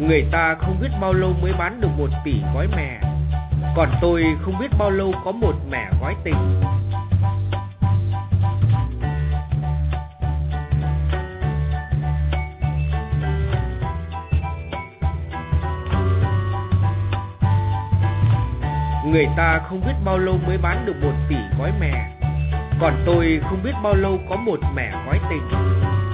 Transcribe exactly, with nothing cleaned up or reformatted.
Người ta không biết bao lâu mới bán được một tỷ gói mè, còn tôi không biết bao lâu có một mẻ gói tình. Người ta không biết bao lâu mới bán được một tỷ gói mè, còn tôi không biết bao lâu có một mẻ gói tình.